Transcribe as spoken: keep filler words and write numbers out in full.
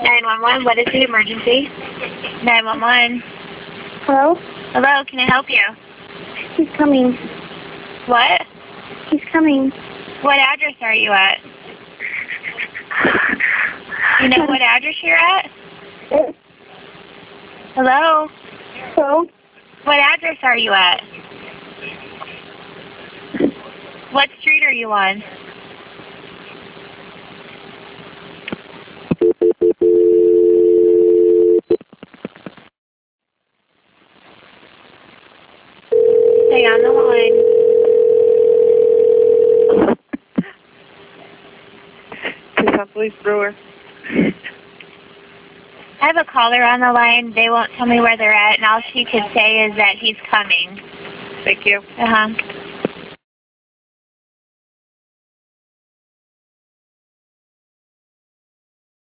nine one one, what is the emergency? nine one one. Hello? Hello, can I help you? He's coming. What? He's coming. What address are you at? You know what address you're at? Hello? Hello? What address are you at? What street are you on? Stay on the line. Tucson Police Brewer. I have a caller on the line. They won't tell me where they're at, and all she could say is that he's coming. Thank you. Uh-huh.